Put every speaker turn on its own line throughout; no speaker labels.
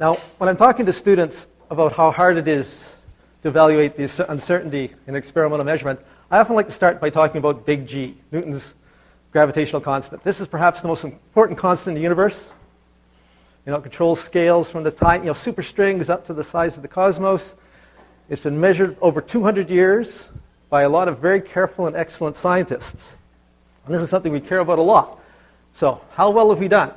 Now, when I'm talking to students about how hard it is to evaluate the uncertainty in experimental measurement, I often like to start by talking about big G, Newton's gravitational constant. This is perhaps the most important constant in the universe. It controls scales from the tiny, superstrings up to the size of the cosmos. It's been measured over 200 years by a lot of very careful and excellent scientists. And this is something we care about a lot. So, how well have we done?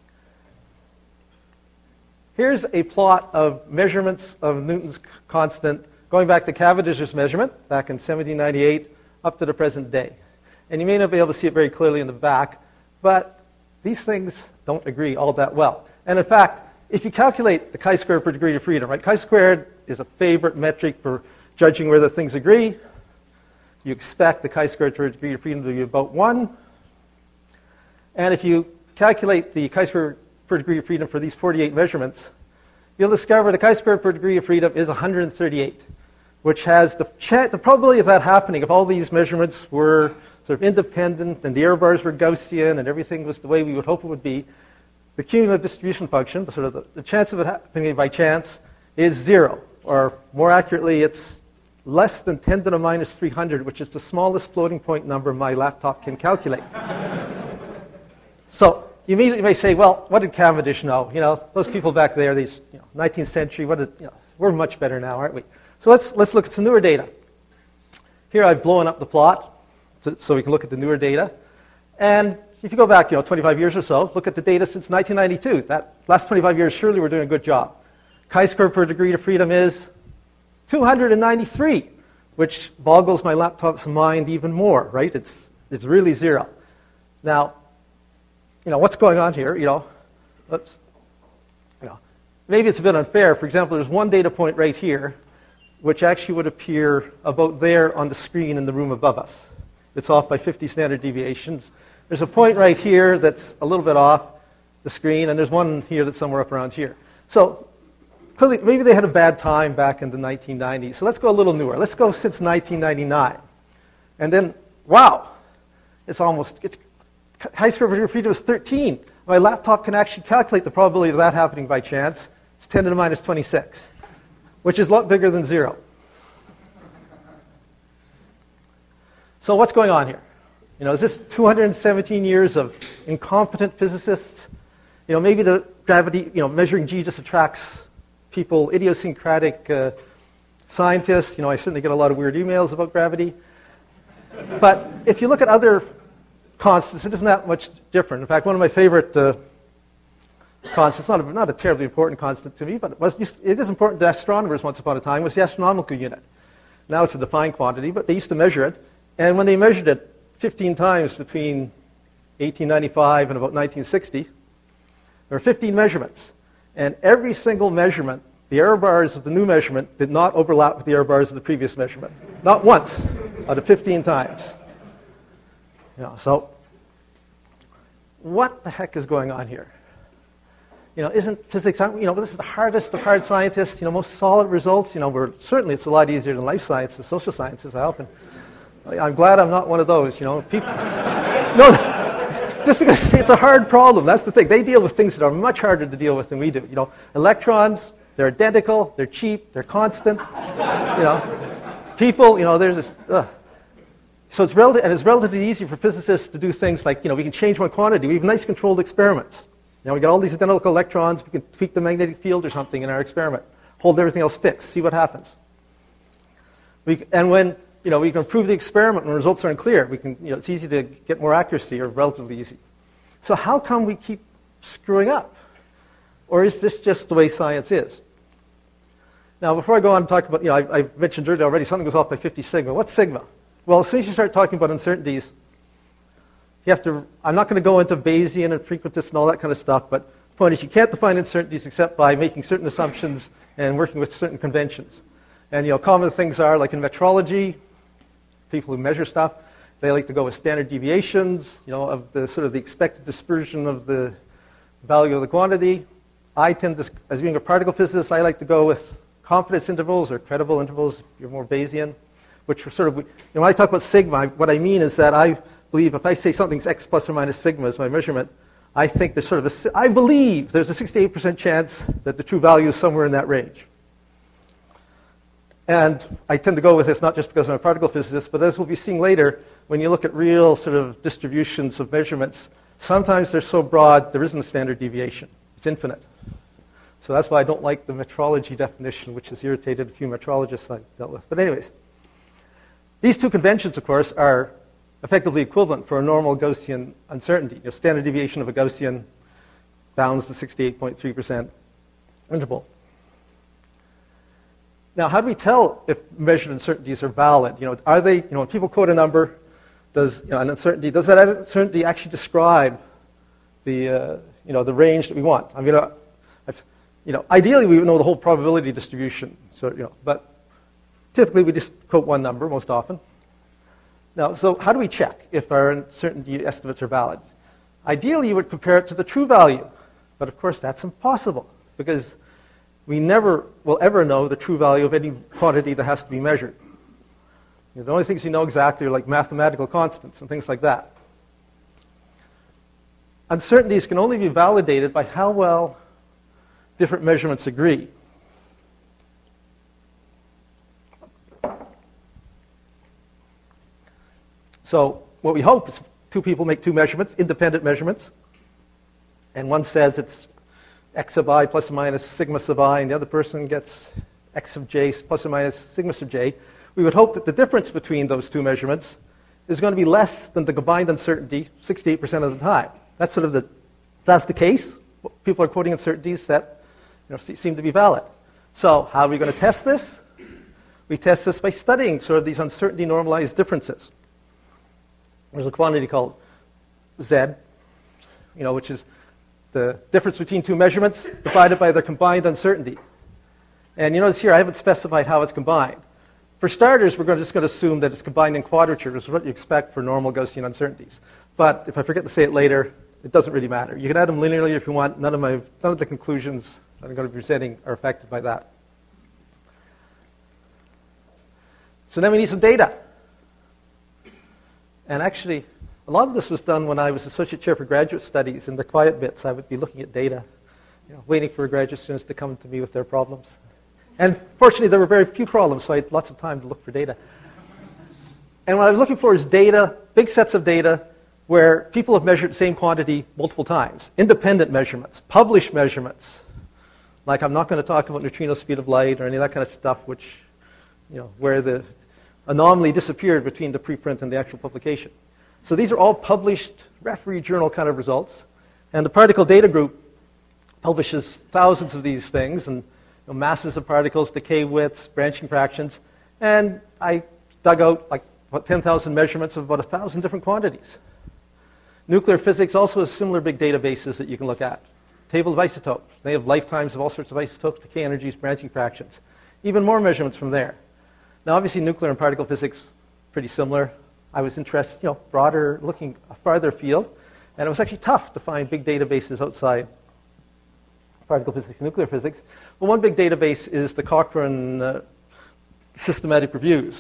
Here's a plot of measurements of Newton's constant going back to Cavendish's measurement back in 1798 up to the present day. And you may not be able to see it very clearly in the back, but these things don't agree all that well. And in fact, if you calculate the chi-squared per degree of freedom, right? Chi-squared is a favorite metric for judging whether things agree. You expect the chi-squared per degree of freedom to be about 1. And if you calculate the chi-squared per degree of freedom for these 48 measurements, you'll discover the chi-squared per degree of freedom is 138, which has the probability of that happening if all these measurements were sort of independent and the error bars were Gaussian and everything was the way we would hope it would be. The cumulative distribution function, the chance of it happening by chance, is 0. Or more accurately, it's less than 10 to the minus 300, which is the smallest floating point number my laptop can calculate. So you immediately may say, well, what did Cavendish know? Those people back there, these 19th century, we're much better now, aren't we? So let's look at some newer data. Here I've blown up the plot so we can look at the newer data. And if you go back 25 years or so, look at the data since 1992. That last 25 years, surely we're doing a good job. Chi-squared per degree of freedom is 293, which boggles my laptop's mind even more, right? It's really 0. Now, what's going on here? Maybe it's a bit unfair. For example, there's one data point right here, which actually would appear about there on the screen in the room above us. It's off by 50 standard deviations. There's a point right here that's a little bit off the screen, and there's one here that's somewhere up around here. So clearly, maybe they had a bad time back in the 1990s. So let's go a little newer. Let's go since 1999. And then, wow, it's chi-squared per degree of freedom is 13. My laptop can actually calculate the probability of that happening by chance. It's 10 to the minus 26, which is a lot bigger than 0. So what's going on here? Is this 217 years of incompetent physicists? Maybe the gravity, measuring G just attracts people, idiosyncratic scientists. I certainly get a lot of weird emails about gravity. But if you look at other constants, it isn't that much different. In fact, one of my favorite constants, not a terribly important constant to me, but it is important to astronomers once upon a time, was the astronomical unit. Now it's a defined quantity, but they used to measure it. And when they measured it 15 times between 1895 and about 1960, there were 15 measurements. And every single measurement, the error bars of the new measurement did not overlap with the error bars of the previous measurement. Not once out of 15 times. So what the heck is going on here? Isn't physics, this is the hardest of hard scientists, most solid results. Certainly it's a lot easier than life sciences, social sciences. I'm glad I'm not one of those, people. No, just because it's a hard problem. That's the thing. They deal with things that are much harder to deal with than we do. Electrons, they're identical, they're cheap, they're constant. People, they're just. So it's relatively easy for physicists to do things like, we can change one quantity. We have nice controlled experiments. We got all these identical electrons. We can tweak the magnetic field or something in our experiment. Hold everything else fixed. See what happens. And when we can improve the experiment when results are unclear. It's easy to get more accuracy, or relatively easy. So how come we keep screwing up? Or is this just the way science is? Now, before I go on and talk about, I've mentioned earlier already, something goes off by 50 sigma. What's sigma? Well, as soon as you start talking about uncertainties, I'm not going to go into Bayesian and frequentist and all that kind of stuff, but the point is you can't define uncertainties except by making certain assumptions and working with certain conventions. And, common things are, like in metrology, people who measure stuff, they like to go with standard deviations, of the sort of the expected dispersion of the value of the quantity. I tend to, as being a particle physicist, I like to go with confidence intervals or credible intervals. You're more Bayesian, which are sort of, when I talk about sigma, what I mean is that I believe if I say something's x plus or minus sigma as my measurement, I think there's sort of I believe there's a 68% chance that the true value is somewhere in that range. And I tend to go with this not just because I'm a particle physicist, but as we'll be seeing later, when you look at real sort of distributions of measurements, sometimes they're so broad there isn't a standard deviation. It's infinite. So that's why I don't like the metrology definition, which has irritated a few metrologists I've dealt with. But anyways, these two conventions, of course, are effectively equivalent for a normal Gaussian uncertainty. Your standard deviation of a Gaussian bounds the 68.3% interval. Now, how do we tell if measured uncertainties are valid? Are they, when people quote a number, does an uncertainty, does that uncertainty actually describe the, the range that we want? I mean, ideally we would know the whole probability distribution. So, but typically we just quote one number most often. Now, so how do we check if our uncertainty estimates are valid? Ideally, you would compare it to the true value, but of course that's impossible because we never will ever know the true value of any quantity that has to be measured. The only things you know exactly are like mathematical constants and things like that. Uncertainties can only be validated by how well different measurements agree. So what we hope is two people make two measurements, independent measurements, and one says it's x of I plus or minus sigma sub I, and the other person gets x of j plus or minus sigma sub j. We would hope that the difference between those two measurements is going to be less than the combined uncertainty 68% of the time. That's sort of if that's the case, people are quoting uncertainties that seem to be valid. So how are we going to test this? We test this by studying sort of these uncertainty normalized differences. There's a quantity called Z, which is the difference between two measurements divided by their combined uncertainty. And you notice here I haven't specified how it's combined. For starters, we're just going to assume that it's combined in quadrature, which is what you expect for normal Gaussian uncertainties. But if I forget to say it later, it doesn't really matter. You can add them linearly if you want. None of the conclusions that I'm going to be presenting are affected by that. So then we need some data. And actually, a lot of this was done when I was associate chair for graduate studies. In the quiet bits, I would be looking at data, waiting for graduate students to come to me with their problems. And fortunately, there were very few problems, so I had lots of time to look for data. And what I was looking for is data, big sets of data, where people have measured the same quantity multiple times. Independent measurements, published measurements. Like I'm not going to talk about neutrino speed of light or any of that kind of stuff, which, where the anomaly disappeared between the preprint and the actual publication. So these are all published referee journal kind of results. And the particle data group publishes thousands of these things, and masses of particles, decay widths, branching fractions. And I dug out like about 10,000 measurements of about 1,000 different quantities. Nuclear physics also has similar big databases that you can look at. Table of isotopes. They have lifetimes of all sorts of isotopes, decay energies, branching fractions. Even more measurements from there. Now, obviously, nuclear and particle physics, pretty similar. I was interested, broader, looking a farther field. And it was actually tough to find big databases outside particle physics, nuclear physics. Well, one big database is the Cochrane Systematic Reviews.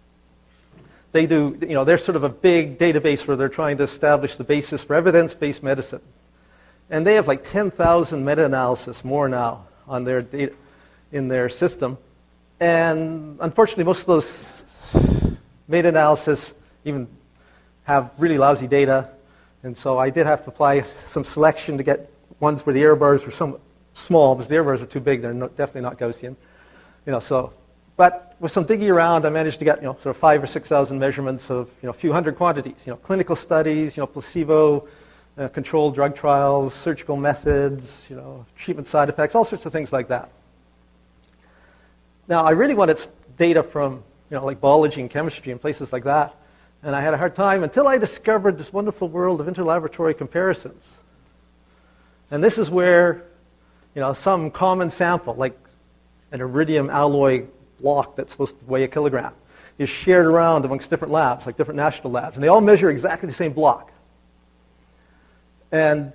They do, they're sort of a big database where they're trying to establish the basis for evidence-based medicine. And they have like 10,000 meta-analysis, more now, on their data in their system. And unfortunately, most of those meta-analysis even have really lousy data. And so I did have to apply some selection to get ones where the error bars were somewhat small, because the error bars are too big. They're definitely not Gaussian. But with some digging around, I managed to get sort of 5,000 or 6,000 measurements of a few hundred quantities. Clinical studies, placebo, controlled drug trials, surgical methods, treatment side effects, all sorts of things like that. Now, I really wanted data from like biology and chemistry and places like that, and I had a hard time until I discovered this wonderful world of interlaboratory comparisons. And this is where some common sample, like an iridium alloy block that's supposed to weigh 1 kilogram, is shared around amongst different labs, like different national labs, and they all measure exactly the same block. And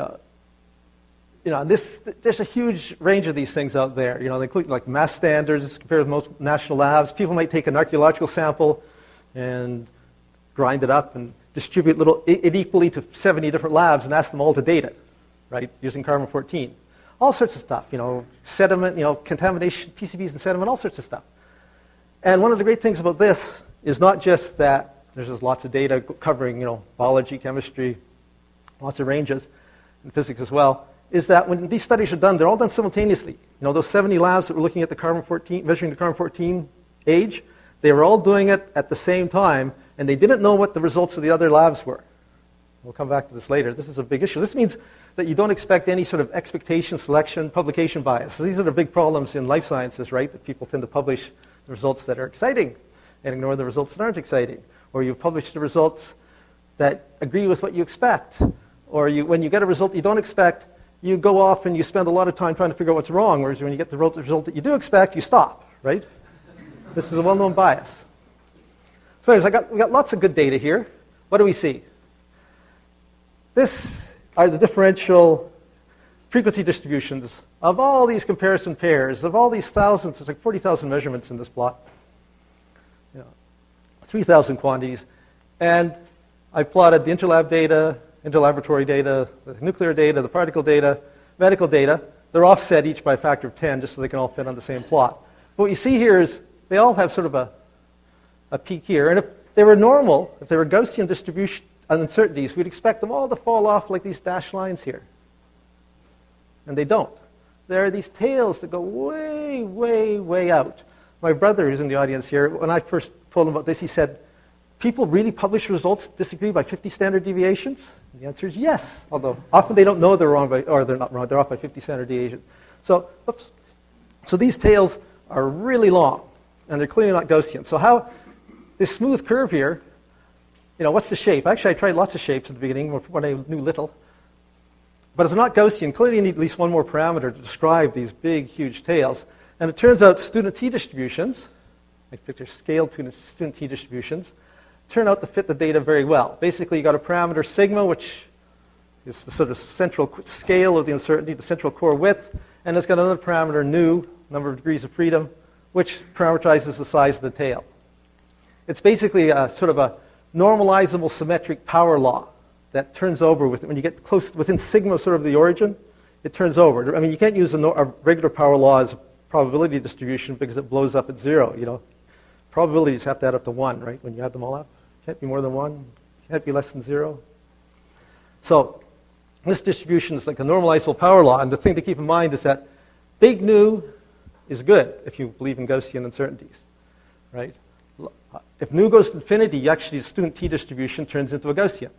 there's a huge range of these things out there. They include like mass standards compared with most national labs. People might take an archaeological sample and grind it up and distribute it equally to 70 different labs and ask them all to date it, right, using carbon-14. All sorts of stuff, sediment, contamination, PCBs and sediment, all sorts of stuff. And one of the great things about this is not just that there's just lots of data covering, biology, chemistry, lots of ranges, and physics as well, is that when these studies are done, they're all done simultaneously. Those 70 labs that were looking at the carbon-14, measuring the carbon-14 age, they were all doing it at the same time, and they didn't know what the results of the other labs were. We'll come back to this later. This is a big issue. This means that you don't expect any sort of expectation, selection, publication bias. So these are the big problems in life sciences, right? That people tend to publish the results that are exciting and ignore the results that aren't exciting. Or you publish the results that agree with what you expect. Or when you get a result you don't expect, you go off and you spend a lot of time trying to figure out what's wrong, whereas when you get the result that you do expect, you stop, right? This is a well-known bias. So anyways, we got lots of good data here. What do we see? This are the differential frequency distributions of all these comparison pairs, of all these thousands. There's like 40,000 measurements in this plot. 3,000 quantities. And I plotted the interlab data, interlaboratory data, the nuclear data, the particle data, medical data. They're offset each by a factor of 10 just so they can all fit on the same plot. But what you see here is they all have sort of a peak here. And if they were normal, if they were Gaussian distribution uncertainties, we'd expect them all to fall off like these dashed lines here. And they don't. There are these tails that go way, way, way out. My brother, who's in the audience here, when I first told him about this, he said, people really publish results that disagree by 50 standard deviations? And the answer is yes, although often they don't know they're wrong, or they're not wrong, they're off by 50 standard deviations. So these tails are really long, and they're clearly not Gaussian. So how, this smooth curve here, what's the shape? Actually, I tried lots of shapes at the beginning when I knew little. But it's not Gaussian. Clearly, you need at least one more parameter to describe these big, huge tails. And it turns out student t-distributions, like picture scaled student t-distributions, turn out to fit the data very well. Basically, you've got a parameter sigma, which is the sort of central scale of the uncertainty, the central core width, and it's got another parameter nu, number of degrees of freedom, which parameterizes the size of the tail. It's basically a sort of a normalizable symmetric power law that turns over when you get close within sigma sort of the origin, it turns over. I mean, you can't use a regular power law as a probability distribution because it blows up at 0, Probabilities have to add up to 1, right? When you add them all up. Can't be more than 1. Can't be less than 0. So this distribution is like a normalizable power law, and the thing to keep in mind is that big nu is good if you believe in Gaussian uncertainties, right? If nu goes to infinity, actually the student t-distribution turns into a Gaussian.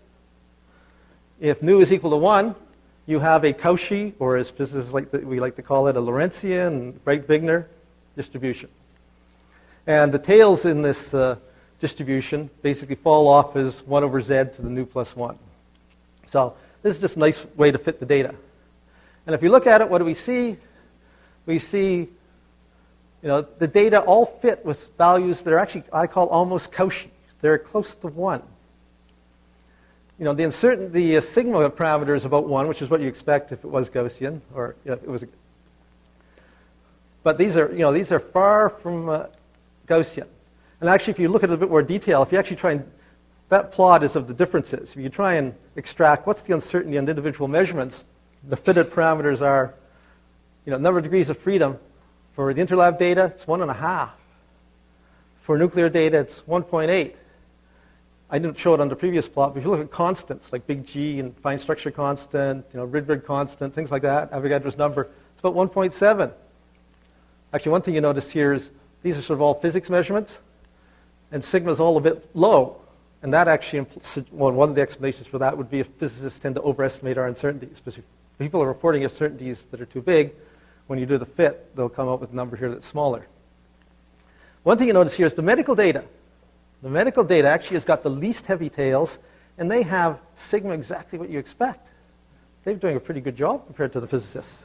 If nu is equal to 1, you have a Cauchy, or as physicists we like to call it, a Lorentzian, Breit-Wigner distribution. And the tails in this distribution basically fall off as 1 over z to the nu plus 1. So this is just a nice way to fit the data. And if you look at it, what do we see? We see the data all fit with values that are actually, I call almost Cauchy. They're close to 1. The sigma parameter is about 1, which is what you expect if it was Gaussian, or if it was. But these are far from Gaussian. And actually, if you look at it in a bit more detail, if you actually try and, that plot is of the differences. If you try and extract what's the uncertainty on individual measurements, the fitted parameters are, number of degrees of freedom. For the interlab data, it's 1.5. For nuclear data, it's 1.8. I didn't show it on the previous plot, but if you look at constants, like big G and fine structure constant, Rydberg constant, things like that, Avogadro's number, it's about 1.7. Actually, one thing you notice here is these are sort of all physics measurements, and sigma is all a bit low. And that actually, one of the explanations for that would be if physicists tend to overestimate our uncertainties. Because if people are reporting uncertainties that are too big, when you do the fit, they'll come up with a number here that's smaller. One thing you notice here is the medical data. The medical data actually has got the least heavy tails, and they have sigma exactly what you expect. They're doing a pretty good job compared to the physicists.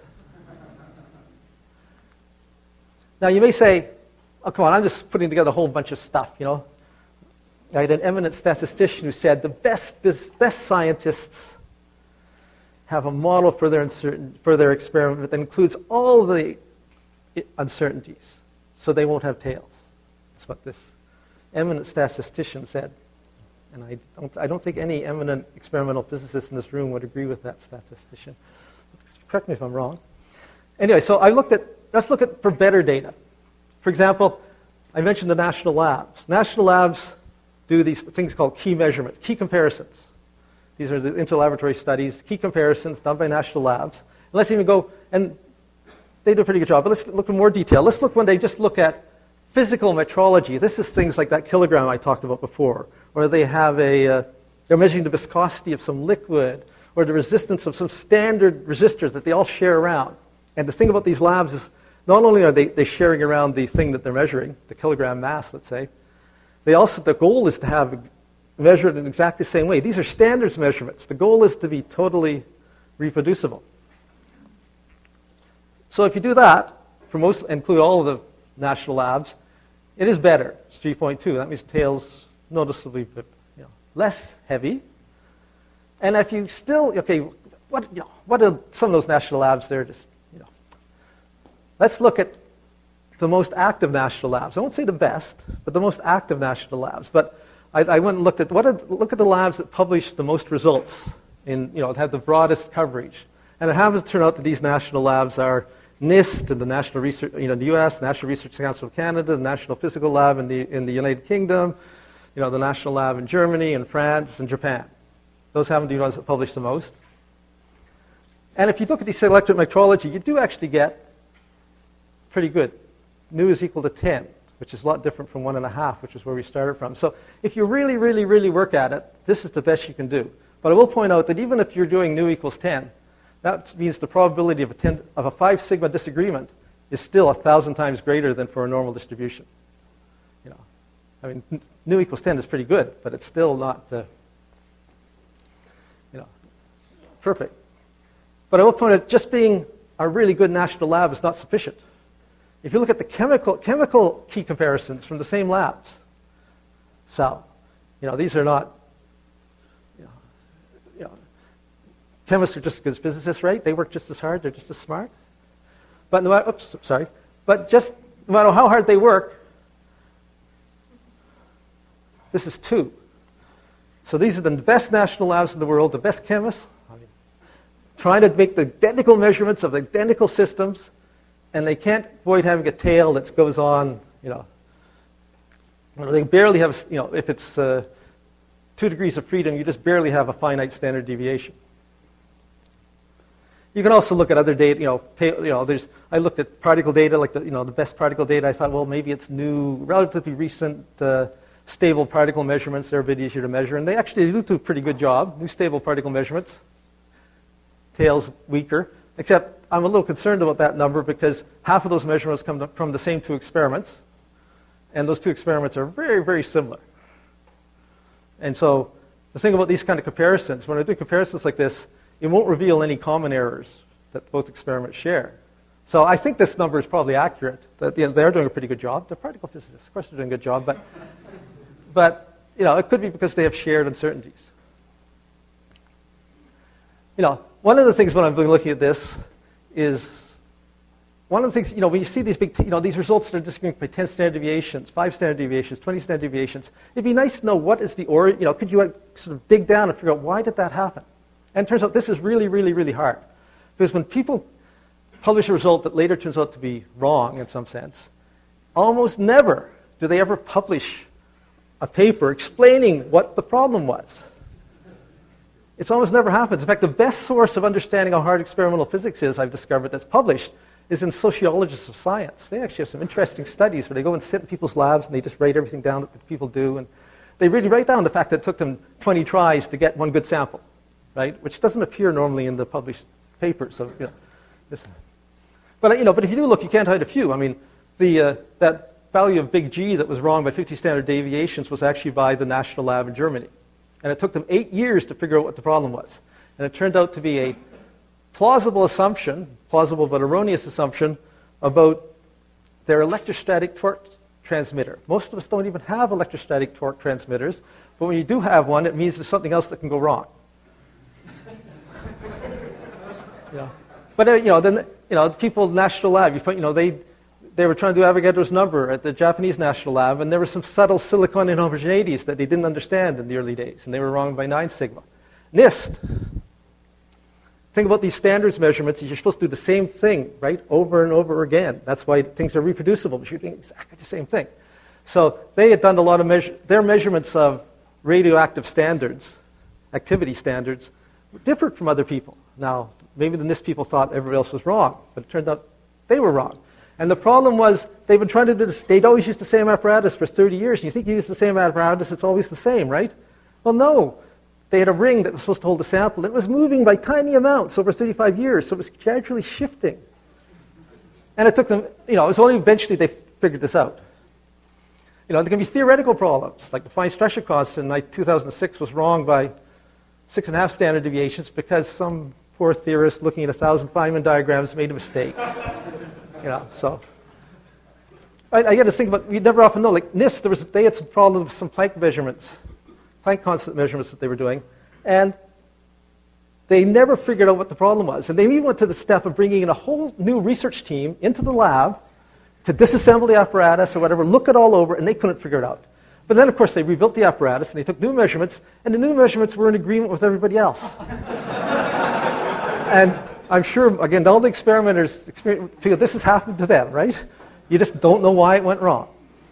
Now, you may say, oh, come on, I'm just putting together a whole bunch of stuff, I had an eminent statistician who said the best scientists have a model for their experiment that includes all the uncertainties, so they won't have tails. That's what this eminent statistician said. And I don't think any eminent experimental physicist in this room would agree with that statistician. Correct me if I'm wrong. Anyway, so let's look at for better data. For example, I mentioned the national labs. National labs do these things called key measurements, key comparisons. These are the interlaboratory studies, key comparisons done by national labs. And let's even go, and they do a pretty good job, but let's look in more detail. Let's look when they just look at physical metrology. This is things like that kilogram I talked about before, or they have they're measuring the viscosity of some liquid, or the resistance of some standard resistors that they all share around. And the thing about these labs is not only are they sharing around the thing that they're measuring, the kilogram mass, let's say, the goal is to have measured in exactly the same way. These are standards measurements. The goal is to be totally reproducible. So if you do that, include all of the national labs, it is better. It's 3.2. That means tail's noticeably less heavy. And if you still, what are some of those national labs there? Let's look at the most active national labs. I won't say the best, but the most active national labs. But I went and looked at look at the labs that publish the most results have the broadest coverage. And it happens to turn out that these national labs are NIST and the National Research, the U.S., National Research Council of Canada, the National Physical Lab in the United Kingdom, the National Lab in Germany and France and Japan. Those happen to be the ones that publish the most. And if you look at the selective metrology, you do actually get pretty good. Nu is equal to 10, which is a lot different from 1.5, which is where we started from. So if you really, really, really work at it, this is the best you can do. But I will point out that even if you're doing nu equals 10, that means the probability of a 5 sigma disagreement is still 1,000 times greater than for a normal distribution. Nu equals 10 is pretty good, but it's still not perfect. But I will point out, just being a really good national lab is not sufficient. If you look at the chemical key comparisons from the same labs, so these are not. Chemists are just as good as physicists, right? They work just as hard. They're just as smart. But just no matter how hard they work, this is 2. So these are the best national labs in the world, the best chemists, trying to make the identical measurements of the identical systems, and they can't avoid having a tail that goes on, They barely have, if it's 2 degrees of freedom, you just barely have a finite standard deviation. You can also look at other data. I looked at particle data, like the best particle data. I thought, well, maybe it's new, relatively recent, stable particle measurements. They're a bit easier to measure, and they actually do a pretty good job. New stable particle measurements. Tail's weaker, except I'm a little concerned about that number because half of those measurements come from the same 2 experiments, and those 2 experiments are very, very similar. And so the thing about these kind of comparisons, when I do comparisons like this, it won't reveal any common errors that both experiments share. So I think this number is probably accurate. That they're doing a pretty good job. They're particle physicists, of course, they're doing a good job. But it could be because they have shared uncertainties. One of the things when I'm looking at this is one of the things. When you see these big, these results that are disagreeing by 10 standard deviations, 5 standard deviations, 20 standard deviations, it'd be nice to know what is the origin. Could you sort of dig down and figure out why did that happen? And it turns out this is really, really, really hard. Because when people publish a result that later turns out to be wrong in some sense, almost never do they ever publish a paper explaining what the problem was. It's almost never happens. In fact, the best source of understanding how hard experimental physics is, I've discovered, that's published, is in Sociologists of Science. They actually have some interesting studies where they go and sit in people's labs and they just write everything down that the people do. And they really write down the fact that it took them 20 tries to get one good sample. Right, which doesn't appear normally in the published papers. So, but if you do look, you can't hide a few. That value of big G that was wrong by 50 standard deviations was actually by the National Lab in Germany, and it took them 8 years to figure out what the problem was. And it turned out to be a plausible but erroneous assumption about their electrostatic torque transmitter. Most of us don't even have electrostatic torque transmitters, but when you do have one, it means there's something else that can go wrong. But then people, National Lab, they were trying to do Avogadro's number at the Japanese National Lab, and there were some subtle silicon inhomogeneities that they didn't understand in the early days, and they were wrong by 9 sigma. NIST. Think about these standards measurements. You're supposed to do the same thing, right, over and over again. That's why things are reproducible, but you're doing exactly the same thing. So they had done a lot of their measurements of radioactive standards, activity standards, differed from other people. Now, maybe the NIST people thought everybody else was wrong, but it turned out they were wrong. And the problem was they've been trying to do this. They'd always used the same apparatus for 30 years. And you think you use the same apparatus, it's always the same, right? Well, no. They had a ring that was supposed to hold the sample. It was moving by tiny amounts over 35 years, so it was gradually shifting. And it took them, it was only eventually they figured this out. There can be theoretical problems, like the fine structure constant in 2006 was wrong by 6.5 standard deviations because some poor theorist looking at 1,000 Feynman diagrams made a mistake. So I get to think about, we never often know, like NIST, they had some problems with some Planck measurements, Planck constant measurements that they were doing, and they never figured out what the problem was. And they even went to the step of bringing in a whole new research team into the lab to disassemble the apparatus or whatever, look it all over, and they couldn't figure it out. But then, of course, they rebuilt the apparatus, and they took new measurements, and the new measurements were in agreement with everybody else. And I'm sure, again, all the experimenters figure this has happened to them, right? You just don't know why it went wrong.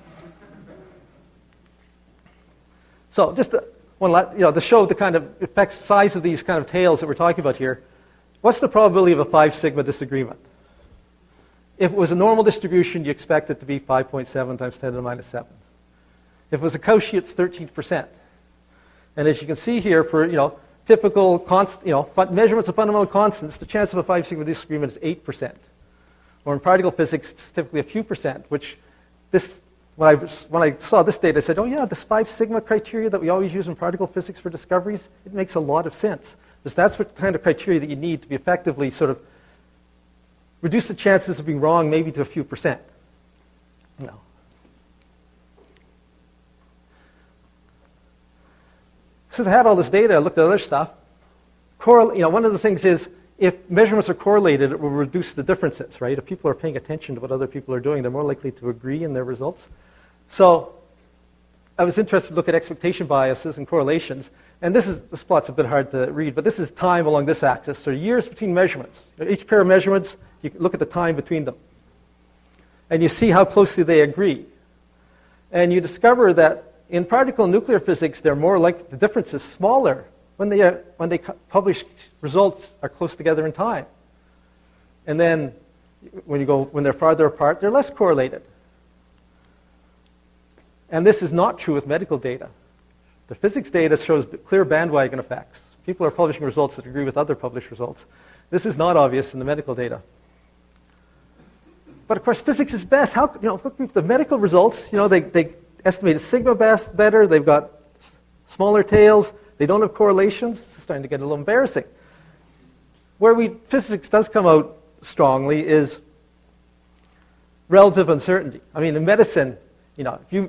So just to show the kind of effect size of these kind of tails that we're talking about here, what's the probability of a 5 sigma disagreement? If it was a normal distribution, you expect it to be 5.7 times 10 to the minus 7. If it was a Cauchy, it's 13%. And as you can see here, for typical measurements of fundamental constants, the chance of a 5 sigma disagreement is 8%. Or in particle physics, it's typically a few percent, which when I saw this data, I said, oh yeah, this 5 sigma criteria that we always use in particle physics for discoveries, it makes a lot of sense. Because that's what kind of criteria that you need to be effectively sort of reduce the chances of being wrong maybe to a few percent. Since I had all this data, I looked at other stuff. One of the things is, if measurements are correlated, it will reduce the differences, right? If people are paying attention to what other people are doing, they're more likely to agree in their results. So I was interested to look at expectation biases and correlations. And this plot's a bit hard to read, but this is time along this axis. So years between measurements. Each pair of measurements, you can look at the time between them. And you see how closely they agree. And you discover that in particle and nuclear physics, they're more like the difference is smaller when they publish results are close together in time. And then when they're farther apart, they're less correlated. And this is not true with medical data. The physics data shows clear bandwagon effects. People are publishing results that agree with other published results. This is not obvious in the medical data. But of course, physics is best. Look at the medical results. They estimated sigma better. They've got smaller tails. They don't have correlations. This is starting to get a little embarrassing. Where physics does come out strongly is relative uncertainty. I mean, in medicine, this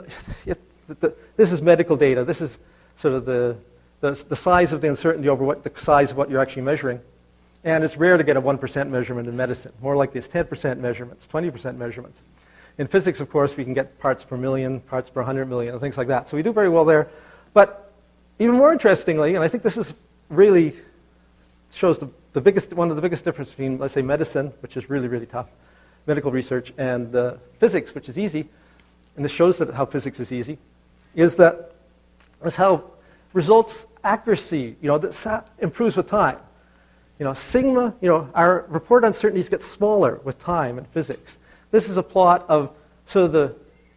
is medical data. This is sort of the size of the uncertainty over the size of what you're actually measuring. And it's rare to get a 1% measurement in medicine. More likely it's 10% measurements, 20% measurements. In physics, of course, we can get parts per million, parts per 100 million, and things like that. So we do very well there. But even more interestingly, and I think this is really shows one of the biggest differences between, let's say, medicine, which is really, really tough, medical research, and physics, which is easy, and this shows how physics is easy, is how results accuracy, that improves with time. Sigma, our report uncertainties get smaller with time in physics. This is a plot of sort of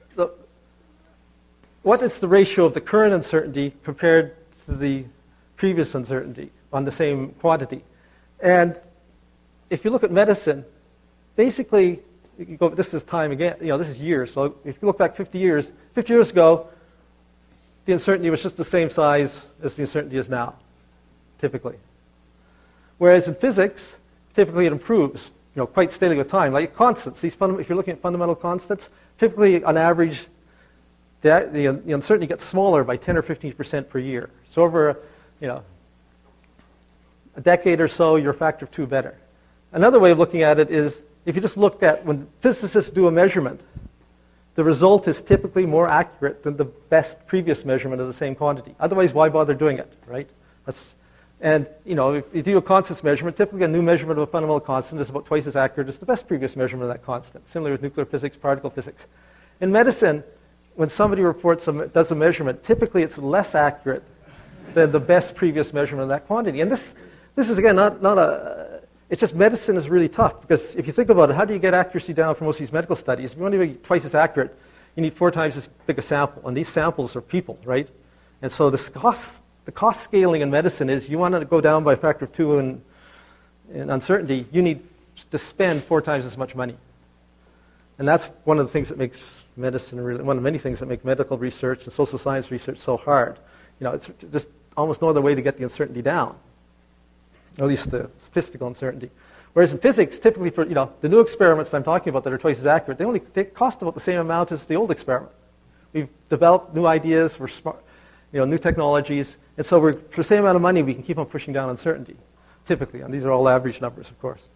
what is the ratio of the current uncertainty compared to the previous uncertainty on the same quantity. And if you look at medicine, basically, this is time again, this is years. So if you look back 50 years ago, the uncertainty was just the same size as the uncertainty is now, typically. Whereas in physics, typically it improves, quite steadily with time. Like constants, if you're looking at fundamental constants, typically on average, the uncertainty gets smaller by 10 or 15% per year. So over, a decade or so, you're a factor of 2 better. Another way of looking at it is if you just look at when physicists do a measurement, the result is typically more accurate than the best previous measurement of the same quantity. Otherwise, why bother doing it, right? And if you do a constants measurement, typically a new measurement of a fundamental constant is about twice as accurate as the best previous measurement of that constant. Similar with nuclear physics, particle physics. In medicine, when somebody does a measurement, typically it's less accurate than the best previous measurement of that quantity. And this is, again, it's just medicine is really tough, because if you think about it, how do you get accuracy down for most of these medical studies? If you want to be twice as accurate, you need 4 times as big a sample. And these samples are people, right? And so the cost scaling in medicine is you want to go down by a factor of 2 in uncertainty, you need to spend 4 times as much money. And that's one of the things that makes medicine really, one of many things that make medical research and social science research so hard. It's just almost no other way to get the uncertainty down, at least the statistical uncertainty. Whereas in physics, typically for the new experiments that I'm talking about that are twice as accurate, they cost about the same amount as the old experiment. We've developed new ideas, we're smart, new technologies, and so for the same amount of money, we can keep on pushing down uncertainty, typically. And these are all average numbers, of course.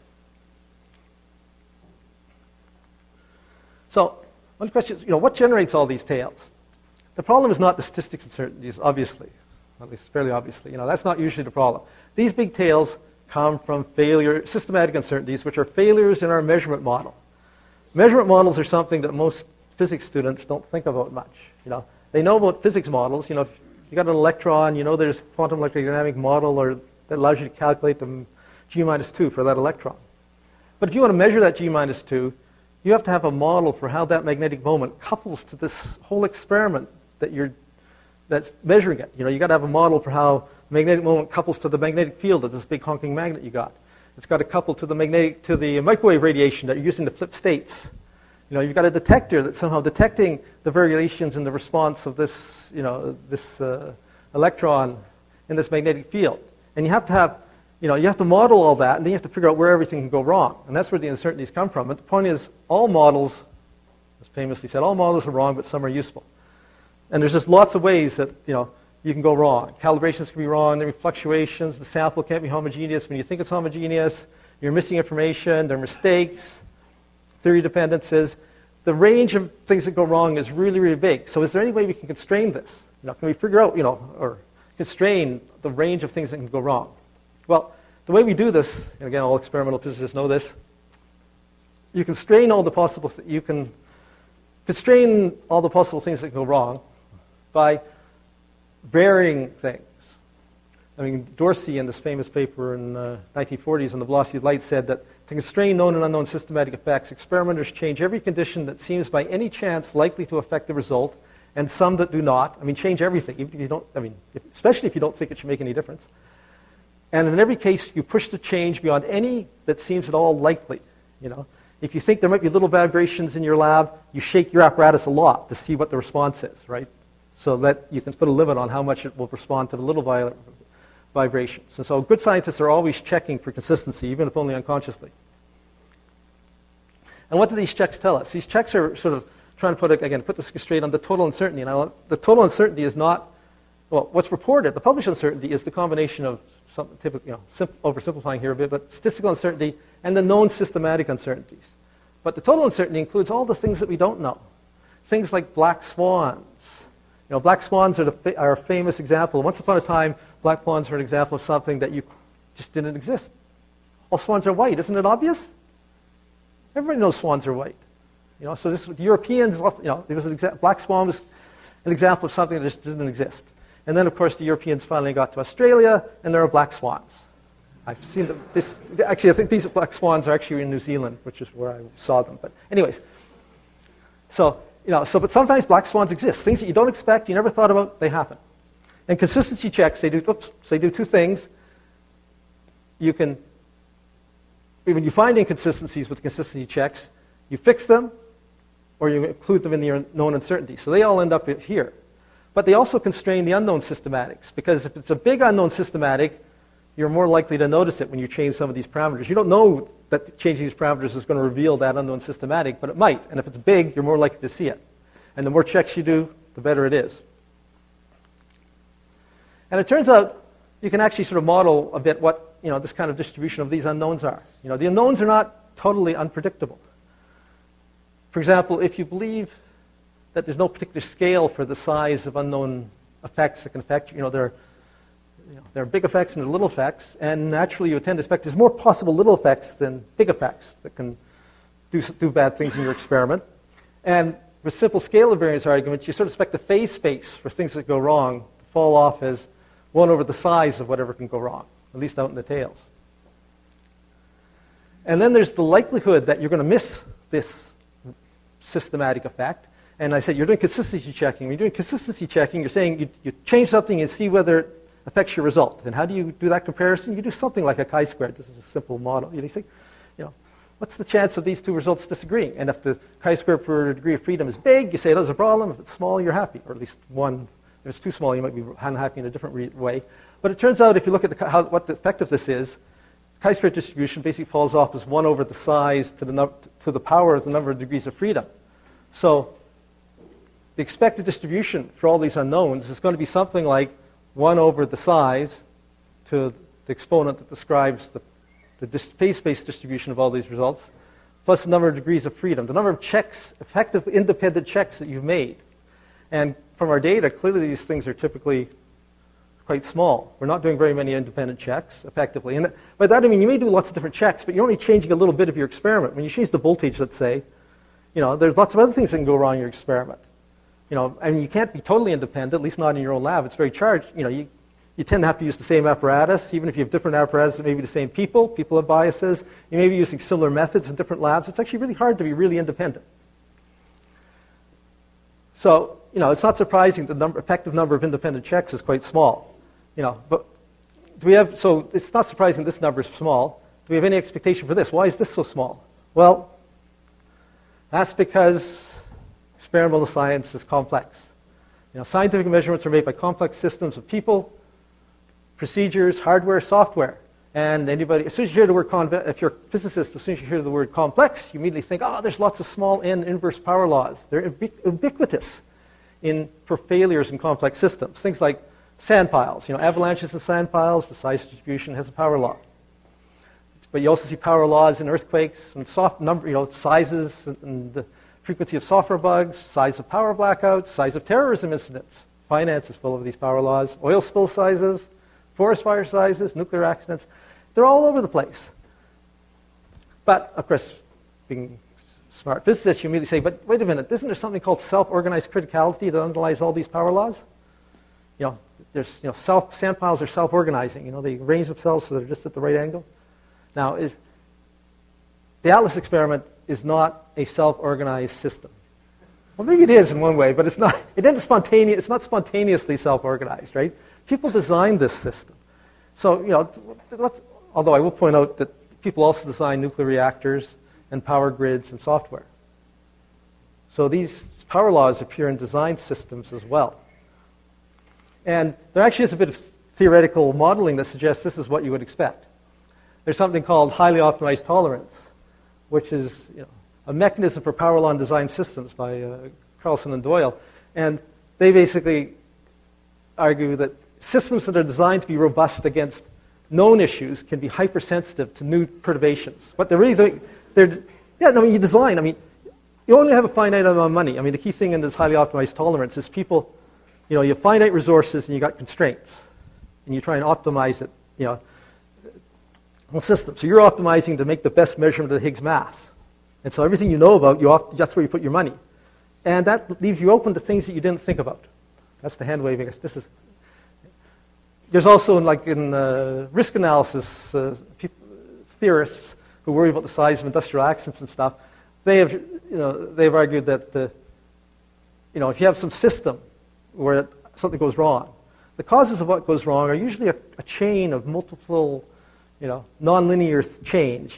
So one question is, what generates all these tails? The problem is not the statistics uncertainties, obviously, at least fairly obviously. That's not usually the problem. These big tails come from systematic uncertainties, which are failures in our measurement model. Measurement models are something that most physics students don't think about much. They know about physics models. If you got an electron, there's quantum electrodynamic model that allows you to calculate the G-2 for that electron. But if you want to measure that G-2, you have to have a model for how that magnetic moment couples to this whole experiment that's measuring it. You got to have a model for how the magnetic moment couples to the magnetic field of this big honking magnet you got. It's got to couple to the microwave radiation that you're using to flip states. You've got a detector that's somehow detecting the variations in the response of this electron in this magnetic field. And you have to have, you have to model all that, and then you have to figure out where everything can go wrong. And that's where the uncertainties come from. But the point is, all models, as famously said, all models are wrong, but some are useful. And there's just lots of ways that, you can go wrong. Calibrations can be wrong, there will be fluctuations, the sample can't be homogeneous. When you think it's homogeneous, you're missing information, there are mistakes, theory dependencies. The range of things that go wrong is really, really big. So is there any way we can constrain this? Can we figure out, or constrain the range of things that can go wrong? Well, the way we do this, and again, all experimental physicists know this, you can constrain all the possible things that can go wrong by varying things. Dorsey, in this famous paper in the 1940s on the velocity of light, said that to constrain known and unknown systematic effects, experimenters change every condition that seems by any chance likely to affect the result, and some that do not. Change everything, even if you don't. Especially if you don't think it should make any difference. And in every case, you push the change beyond any that seems at all likely. If you think there might be little vibrations in your lab, you shake your apparatus a lot to see what the response is, right? So that you can put a limit on how much it will respond to the little vibrations. And so good scientists are always checking for consistency, even if only unconsciously. And what do these checks tell us? These checks are sort of trying to put this straight on the total uncertainty. Now, the total uncertainty is not, what's reported, the published uncertainty is the combination of some typically, oversimplifying here a bit, but statistical uncertainty and the known systematic uncertainties. But the total uncertainty includes all the things that we don't know. Things like black swans. Black swans are a famous example. Once upon a time, black swans were an example of something that just didn't exist. All swans are white. Isn't it obvious? Everybody knows swans are white. So the Europeans, black swan was an example of something that just didn't exist. And then, of course, the Europeans finally got to Australia, and there are black swans. I've seen them. Actually, I think these black swans are actually in New Zealand, which is where I saw them. But anyways, but sometimes black swans exist. Things that you don't expect, you never thought about, they happen. And consistency checks, they do two things. When you find inconsistencies with consistency checks, you fix them, or you include them in your known uncertainty. So they all end up here. But they also constrain the unknown systematics, because if it's a big unknown systematic, you're more likely to notice it when you change some of these parameters. You don't know that changing these parameters is going to reveal that unknown systematic, but it might. And if it's big, you're more likely to see it. And the more checks you do, the better it is. And it turns out you can actually sort of model a bit what this kind of distribution of these unknowns are. The unknowns are not totally unpredictable. For example, if you believe that there's no particular scale for the size of unknown effects that can affect you, there are big effects and there are little effects, and naturally you would tend to expect there's more possible little effects than big effects that can do bad things in your experiment. And with simple scale invariance arguments, you sort of expect the phase space for things that go wrong to fall off as 1 over the size of whatever can go wrong, at least out in the tails. And then there's the likelihood that you're going to miss this systematic effect. And I said you're doing consistency checking. When you're doing consistency checking, you're saying you change something and see whether it affects your result. And how do you do that comparison? You do something like a chi-squared. This is a simple model. You say, what's the chance of these two results disagreeing? And if the chi-squared for degree of freedom is big, you say there's a problem. If it's small, you're happy, or at least one. If it's too small, you might be unhappy in a different way. But it turns out if you look at what the effect of this is, chi-squared distribution basically falls off as 1 over the size to the power of the number of degrees of freedom. So the expected distribution for all these unknowns is going to be something like 1 over the size to the exponent that describes the phase space distribution of all these results, plus the number of degrees of freedom, the number of checks, effective independent checks that you've made. And from our data, clearly these things are typically quite small. We're not doing very many independent checks effectively. And by that I mean you may do lots of different checks, but you're only changing a little bit of your experiment. When you change the voltage, let's say, there's lots of other things that can go wrong in your experiment. You can't be totally independent, at least not in your own lab. It's very charged. You tend to have to use the same apparatus, even if you have different apparatus, it may be the same people. People have biases. You may be using similar methods in different labs. It's actually really hard to be really independent. So, it's not surprising the effective number of independent checks is quite small. But so it's not surprising this number is small. Do we have any expectation for this? Why is this so small? Well, that's because experimental science is complex. Scientific measurements are made by complex systems of people, procedures, hardware, software. And as soon as you hear the word if you're a physicist, as soon as you hear the word complex, you immediately think, there's lots of small n inverse power laws. They're ubiquitous for failures in complex systems. Things like sand piles. Avalanches and sand piles, the size distribution has a power law. But you also see power laws in earthquakes and sizes and the frequency of software bugs, size of power blackouts, size of terrorism incidents. Finance is full of these power laws. Oil spill sizes, forest fire sizes, nuclear accidents. They're all over the place. But, of course, being smart physicists, you immediately say, but wait a minute, isn't there something called self-organized criticality that underlies all these power laws? Sand piles are self-organizing. They arrange themselves so they're just at the right angle. Now, the Atlas experiment is not a self-organized system. Well, maybe it is in one way, but it's not. It's not spontaneously self-organized, right? People designed this system. So, although I will point out that people also design nuclear reactors and power grids and software. So these power laws appear in design systems as well. And there actually is a bit of theoretical modeling that suggests this is what you would expect. There's something called highly optimized tolerance, which is a mechanism for power law and design systems by Carlson and Doyle. And they basically argue that systems that are designed to be robust against known issues can be hypersensitive to new perturbations. What they're really doing, you design. You only have a finite amount of money. The key thing in this highly optimized tolerance is people, you have finite resources and you got constraints. And you try and optimize it, system. So you're optimizing to make the best measurement of the Higgs mass. And so everything you know about, that's where you put your money. And that leaves you open to things that you didn't think about. That's the hand waving. There's also, in risk analysis, theorists who worry about the size of industrial accidents and stuff. They've argued that if you have some system where something goes wrong, the causes of what goes wrong are usually a chain of multiple, nonlinear chains.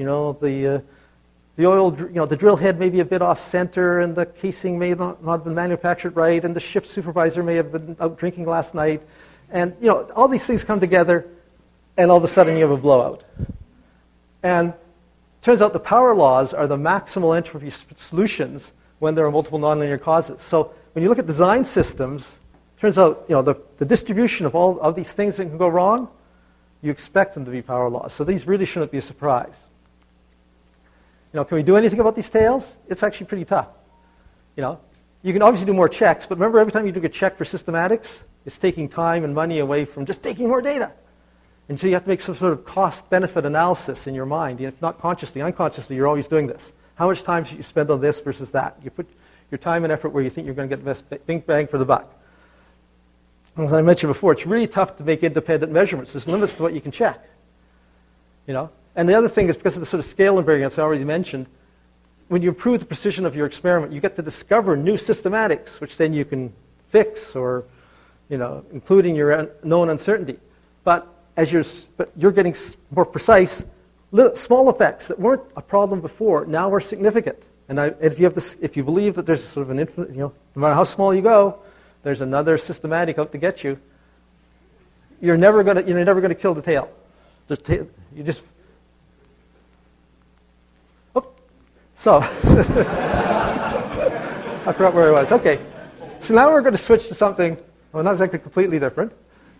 The oil, the drill head may be a bit off center, and the casing may not have been manufactured right, and the shift supervisor may have been out drinking last night, and all these things come together, and all of a sudden you have a blowout. And it turns out the power laws are the maximal entropy solutions when there are multiple nonlinear causes. So when you look at design systems, it turns out the distribution of all of these things that can go wrong, you expect them to be power laws. So these really shouldn't be a surprise. Can we do anything about these tails? It's actually pretty tough. You can obviously do more checks, but remember, every time you do a check for systematics, it's taking time and money away from just taking more data. And so you have to make some sort of cost-benefit analysis in your mind. If not consciously, unconsciously, you're always doing this. How much time should you spend on this versus that? You put your time and effort where you think you're going to get the best bang for the buck. As I mentioned before, it's really tough to make independent measurements. There's limits to what you can check. And the other thing is, because of the sort of scale invariance I already mentioned, when you improve the precision of your experiment, you get to discover new systematics, which then you can fix, or including your known uncertainty. But as you're getting more precise, small effects that weren't a problem before now are significant. And if you believe that there's sort of an infinite, no matter how small you go, there's another systematic out to get you. You're never going to kill the tail. You just. So, I forgot where I was. Okay, so now we're going to switch to something, well, not exactly completely different.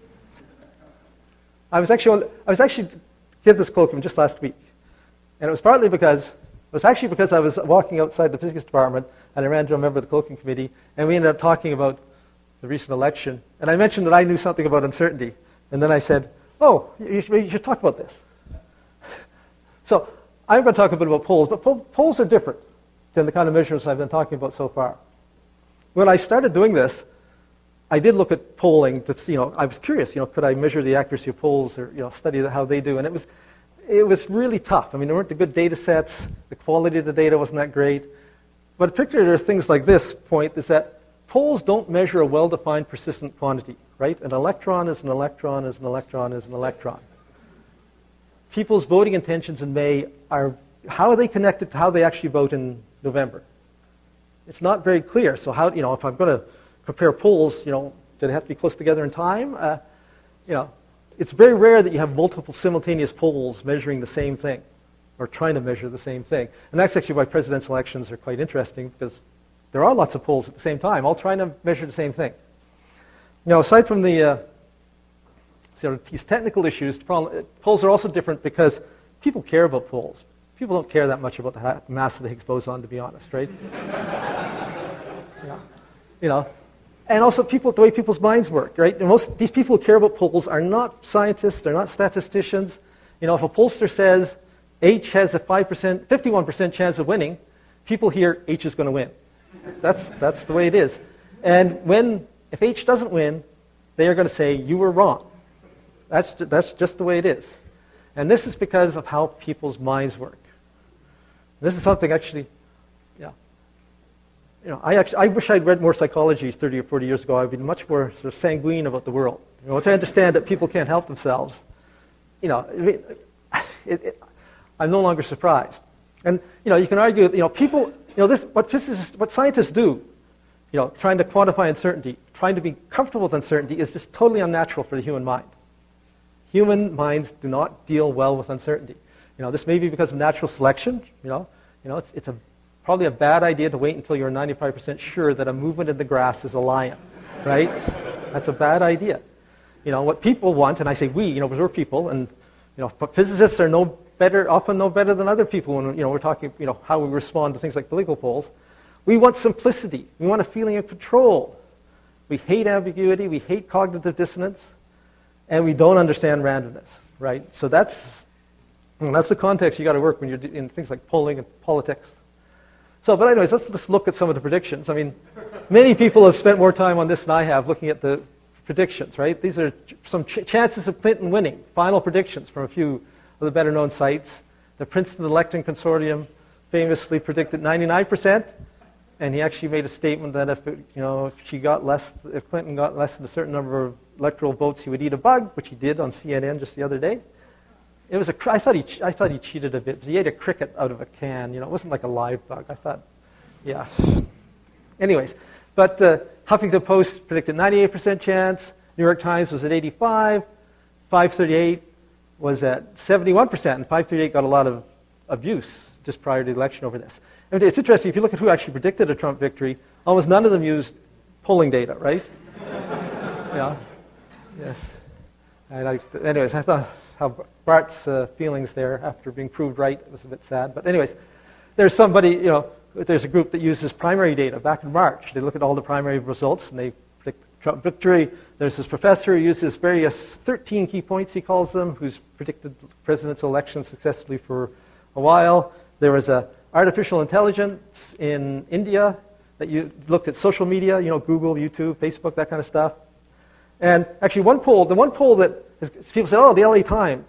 I was actually give this colloquium just last week, and it was actually because I was walking outside the physics department, and I ran to a member of the colloquium committee, and we ended up talking about the recent election, and I mentioned that I knew something about uncertainty, and then I said, "Oh, you should talk about this." So I'm going to talk a bit about poles, but poles are different than the kind of measurements I've been talking about so far. When I started doing this, I did look at polling. I was curious. Could I measure the accuracy of polls, or study how they do? And it was really tough. I mean, there weren't the good data sets. The quality of the data wasn't that great. But particularly, there are things like this point: is that polls don't measure a well-defined persistent quantity. Right? An electron is an electron is an electron is an electron. People's voting intentions in May how are they connected to how they actually vote in November? It's not very clear. So how, if I'm going to compare polls, do they have to be close together in time? It's very rare that you have multiple simultaneous polls measuring the same thing, or trying to measure the same thing. And that's actually why presidential elections are quite interesting, because there are lots of polls at the same time, all trying to measure the same thing. Now, aside from these technical issues, polls are also different because people care about polls. People don't care that much about the mass of the Higgs boson, to be honest, right? And also the way people's minds work, right? These people who care about polls are not scientists, they're not statisticians. If a pollster says H has a 51% chance of winning, people hear H is going to win. That's the way it is. And if H doesn't win, they are going to say, you were wrong. That's just the way it is. And this is because of how people's minds work. This is something actually, I wish I'd read more psychology 30 or 40 years ago. I'd been much more sort of sanguine about the world. Once I understand that people can't help themselves, I'm no longer surprised. And, you can argue, people, what scientists do, trying to quantify uncertainty, trying to be comfortable with uncertainty is just totally unnatural for the human mind. Human minds do not deal well with uncertainty. This may be because of natural selection. It's probably a bad idea to wait until you're 95% sure that a movement in the grass is a lion, right? That's a bad idea. What people want, and I say we, because we're people, and physicists are often no better than other people when we're talking, how we respond to things like political polls. We want simplicity. We want a feeling of control. We hate ambiguity. We hate cognitive dissonance. And we don't understand randomness, right? So that's the context you got to work when you're in things like polling and politics. But anyways, let's look at some of the predictions. I mean, many people have spent more time on this than I have looking at the predictions, right? These are some chances of Clinton winning, final predictions from a few of the better-known sites. The Princeton Electron Consortium famously predicted 99%, and he actually made a statement that if Clinton got less than a certain number of electoral votes, he would eat a bug, which he did on CNN just the other day. I thought he cheated a bit, because he ate a cricket out of a can. It wasn't like a live bug. I thought, yeah. Anyways, but Huffington Post predicted 98% chance. New York Times was at 85. 538 was at 71%, and 538 got a lot of abuse just prior to the election over this. And it's interesting, if you look at who actually predicted a Trump victory, almost none of them used polling data, right? Yeah. Yes. I thought how Bart's feelings there after being proved right was a bit sad. But anyways, there's somebody, there's a group that uses primary data back in March. They look at all the primary results and they predict Trump victory. There's this professor who uses various 13 key points, he calls them, who's predicted presidential elections successfully for a while. There was a artificial intelligence in India that looked at social media, Google, YouTube, Facebook, that kind of stuff. And actually the one poll that people said, the LA Times.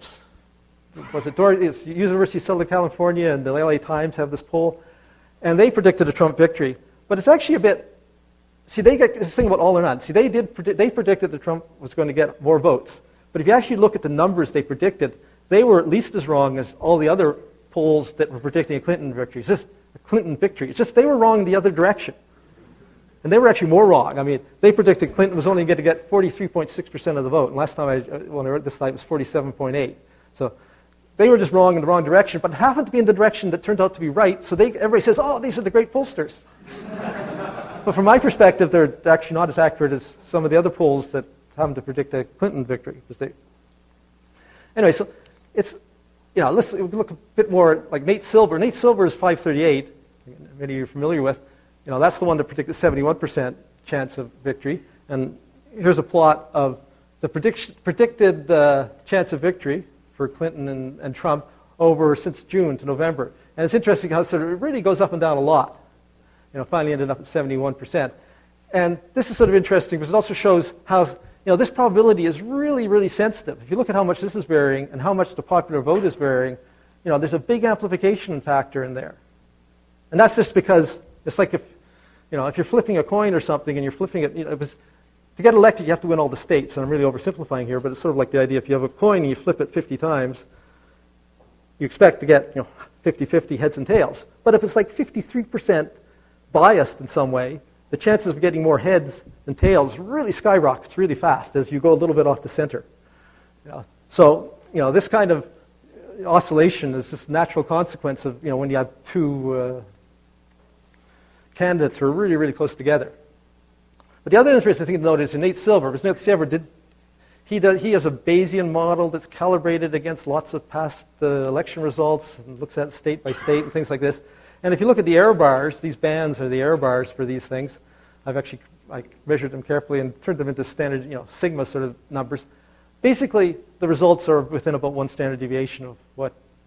It's University of Southern California and the LA Times have this poll. And they predicted a Trump victory. But it's actually a bit, they get this thing about all or none. They predicted that Trump was going to get more votes. But if you actually look at the numbers they predicted, they were at least as wrong as all the other polls that were predicting a Clinton victory. It's just a Clinton victory. It's just they were wrong in the other direction. And they were actually more wrong. I mean, they predicted Clinton was only going to get 43.6% of the vote. And last time when I read this slide, it was 47.8. So they were just wrong in the wrong direction, but it happened to be in the direction that turned out to be right. So everybody says, these are the great pollsters. But from my perspective, they're actually not as accurate as some of the other polls that happen to predict a Clinton victory. Anyway, so it's, let's look a bit more like Nate Silver. Nate Silver is 538. Many of you are familiar with. That's the one that predicted 71% chance of victory. And here's a plot of the predicted chance of victory for Clinton and Trump since June to November. And it's interesting how it really goes up and down a lot. Finally ended up at 71%. And this is sort of interesting because it also shows how this probability is really, really sensitive. If you look at how much this is varying and how much the popular vote is varying, there's a big amplification factor in there. And that's just because it's like if you're flipping a coin or something and you're flipping it, to get elected, you have to win all the states. And I'm really oversimplifying here, but it's sort of like the idea if you have a coin and you flip it 50 times, you expect to get 50-50 heads and tails. But if it's like 53% biased in some way, the chances of getting more heads than tails really skyrockets really fast as you go a little bit off the center. So this kind of oscillation is just a natural consequence of when you have two candidates who are really, really close together. But the other interesting thing to note is Nate Silver. Because Nate Silver he has a Bayesian model that's calibrated against lots of past election results and looks at state by state and things like this. And if you look at the error bars, these bands are the error bars for these things. I measured them carefully and turned them into standard, sigma sort of numbers. Basically, the results are within about one standard deviation of what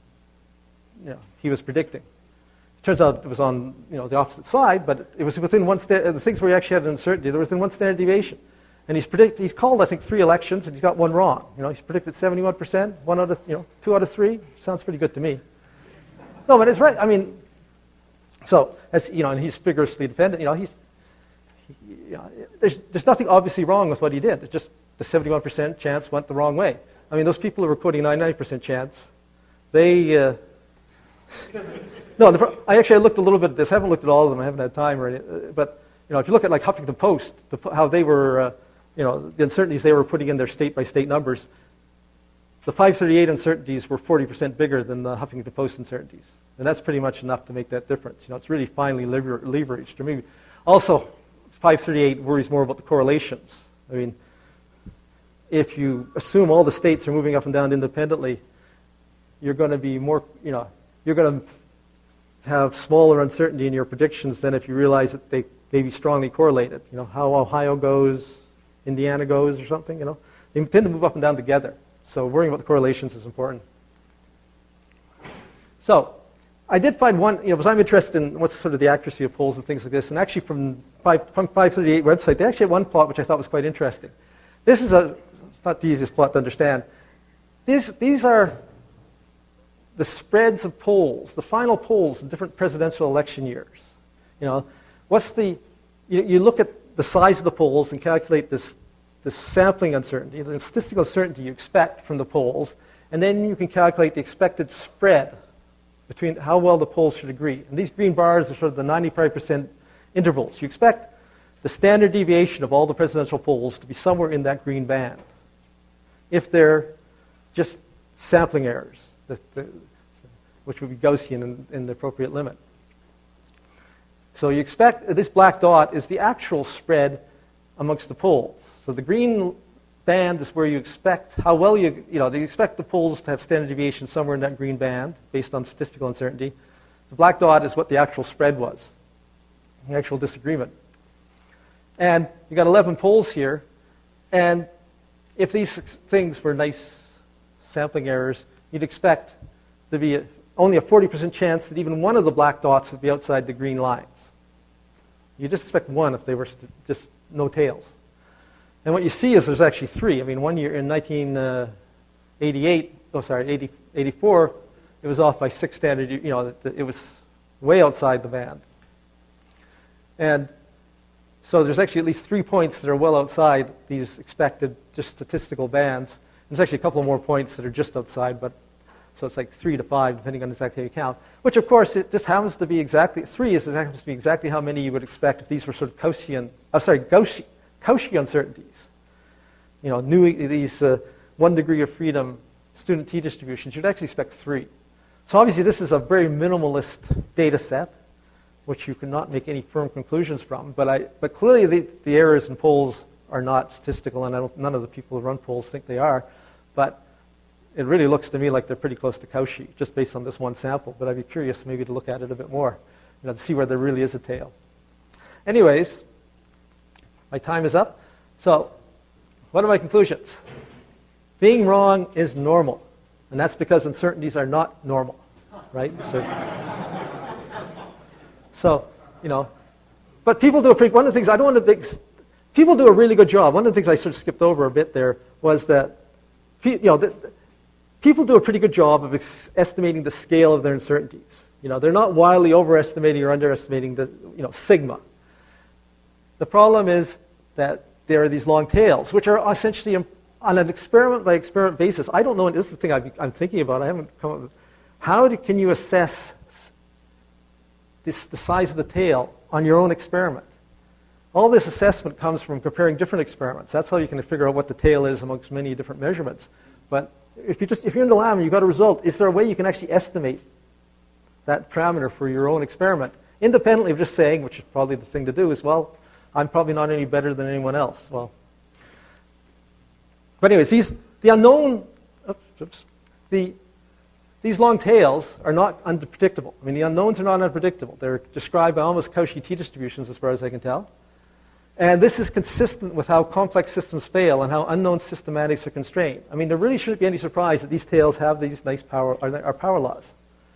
he was predicting. Turns out it was on the opposite side, but it was within the things where he actually had an uncertainty, there was within one standard deviation. And he's called, I think, 3 elections, and he's got one wrong. He's predicted 71%, 2 out of 3. Sounds pretty good to me. No, but it's right. I mean, so as and he's vigorously defended. There's nothing obviously wrong with what he did. It's just the 71% chance went the wrong way. I mean, those people who were quoting 99% chance, they. No, I looked a little bit at this. I haven't looked at all of them. I haven't had time or anything. But if you look at like Huffington Post, how they were, the uncertainties they were putting in their state-by-state numbers, the 538 uncertainties were 40% bigger than the Huffington Post uncertainties, and that's pretty much enough to make that difference. It's really finely leveraged. I mean, also, 538 worries more about the correlations. I mean, if you assume all the states are moving up and down independently, you're going to be more, you're going to have smaller uncertainty in your predictions than if you realize that they may be strongly correlated. How Ohio goes, Indiana goes, or something. They tend to move up and down together. So worrying about the correlations is important. So I did find one, because I'm interested in what's sort of the accuracy of polls and things like this. And actually from 538 website, they actually had one plot which I thought was quite interesting. This is it's not the easiest plot to understand. These are the spreads of polls, the final polls in different presidential election years. You look at the size of the polls and calculate this sampling uncertainty, the statistical uncertainty you expect from the polls, and then you can calculate the expected spread between how well the polls should agree. And these green bars are sort of the 95% intervals. You expect the standard deviation of all the presidential polls to be somewhere in that green band if they're just sampling errors, which would be Gaussian in the appropriate limit. So you expect this black dot is the actual spread amongst the polls. So the green band is where you expect how well you expect the polls to have standard deviation somewhere in that green band based on statistical uncertainty. The black dot is what the actual spread was, the actual disagreement. And you got 11 poles here, and if these things were nice sampling errors, you'd expect to be only a 40% chance that even one of the black dots would be outside the green lines. You just expect one if they were just no tails. And what you see is there's actually three. I mean, one year in 84, it was off by 6 standard, it was way outside the band. And so there's actually at least 3 points that are well outside these expected just statistical bands. There's actually a couple more points that are just outside, but so it's like 3 to 5, depending on exactly how you count. Which, of course, it just happens to be exactly, 3 happens to be exactly how many you would expect if these were sort of Cauchy uncertainties. These 1 degree of freedom student t-distributions, you'd actually expect 3. So obviously this is a very minimalist data set, which you cannot make any firm conclusions from. But clearly the errors in polls are not statistical, and none of the people who run polls think they are. But it really looks to me like they're pretty close to Cauchy, just based on this one sample. But I'd be curious maybe to look at it a bit more, to see where there really is a tail. Anyways, my time is up. So what are my conclusions? Being wrong is normal. And that's because uncertainties are not normal, right? So, but people do one of the things I don't want to people do a really good job. One of the things I sort of skipped over a bit there was that, people do a pretty good job of estimating the scale of their uncertainties. They're not wildly overestimating or underestimating the, sigma. The problem is that there are these long tails, which are essentially on an experiment-by-experiment basis. I don't know, and this is the thing I'm thinking about. I haven't come up with. How can you assess the size of the tail on your own experiment? All this assessment comes from comparing different experiments. That's how you can figure out what the tail is amongst many different measurements. But if you're in the lab and you've got a result, is there a way you can actually estimate that parameter for your own experiment, independently of just saying, which is probably the thing to do, is, well, I'm probably not any better than anyone else. Well, but anyways, these long tails are not unpredictable. I mean, the unknowns are not unpredictable. They're described by almost Cauchy t-distributions, as far as I can tell. And this is consistent with how complex systems fail and how unknown systematics are constrained. I mean, there really shouldn't be any surprise that these tails have these nice power laws.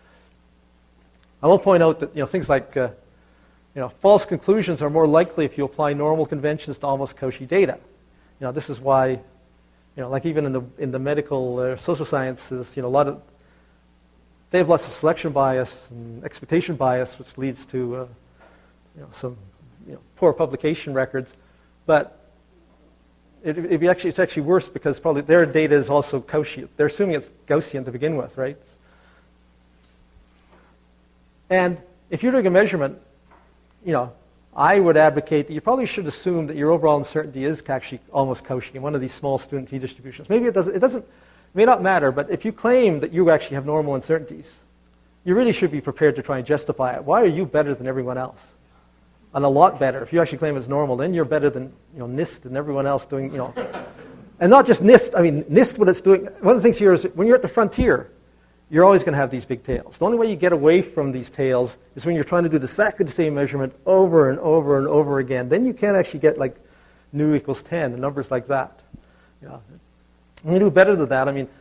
I will point out that things like false conclusions are more likely if you apply normal conventions to almost Cauchy data. This is why, like even in the medical social sciences, they have lots of selection bias and expectation bias, which leads to some poor publication records. But it's actually worse because probably their data is also Cauchy. They're assuming it's Gaussian to begin with, right? And if you're doing a measurement, I would advocate that you probably should assume that your overall uncertainty is actually almost Cauchy in one of these small student t-distributions. Maybe it may not matter, but if you claim that you actually have normal uncertainties, you really should be prepared to try and justify it. Why are you better than everyone else? And a lot better. If you actually claim it's normal, then you're better than NIST and everyone else doing, And not just NIST. I mean, NIST, what it's doing, one of the things here is when you're at the frontier, you're always going to have these big tails. The only way you get away from these tails is when you're trying to do exactly the same measurement over and over and over again. Then you can't actually get like nu equals 10 and numbers like that. When you do better than that, I mean,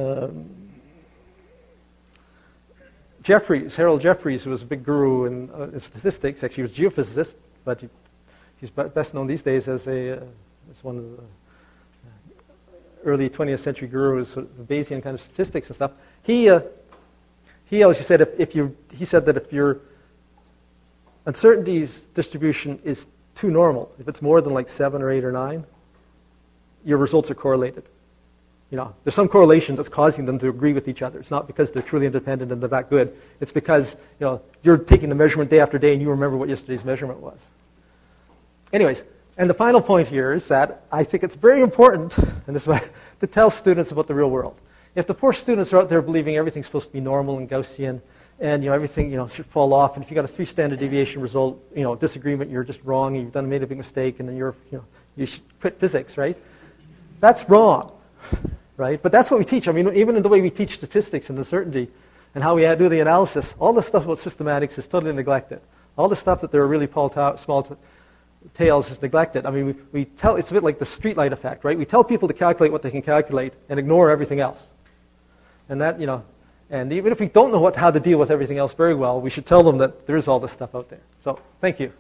Harold Jeffreys, who was a big guru in statistics, actually he was a geophysicist, but he's best known these days as one of the early 20th century gurus, sort of Bayesian kind of statistics and stuff. He always said if your uncertainties distribution is too normal, if it's more than like 7 or 8 or 9, your results are correlated. There's some correlation that's causing them to agree with each other. It's not because they're truly independent and they're that good. It's because you're taking the measurement day after day and you remember what yesterday's measurement was. Anyways, and the final point here is that I think it's very important, and this is why, to tell students about the real world. If the poor students are out there believing everything's supposed to be normal and Gaussian, and everything should fall off, and if you got a 3 standard deviation result, disagreement, you're just wrong, and made a big mistake, and then you should quit physics, right? That's wrong, right? But that's what we teach. I mean, even in the way we teach statistics and uncertainty, and how we do the analysis, all the stuff about systematics is totally neglected. All the stuff that there are really small tails is neglected. I mean, we tell, it's a bit like the streetlight effect, right? We tell people to calculate what they can calculate and ignore everything else. And that, and even if we don't know how to deal with everything else very well, we should tell them that there is all this stuff out there. So, thank you.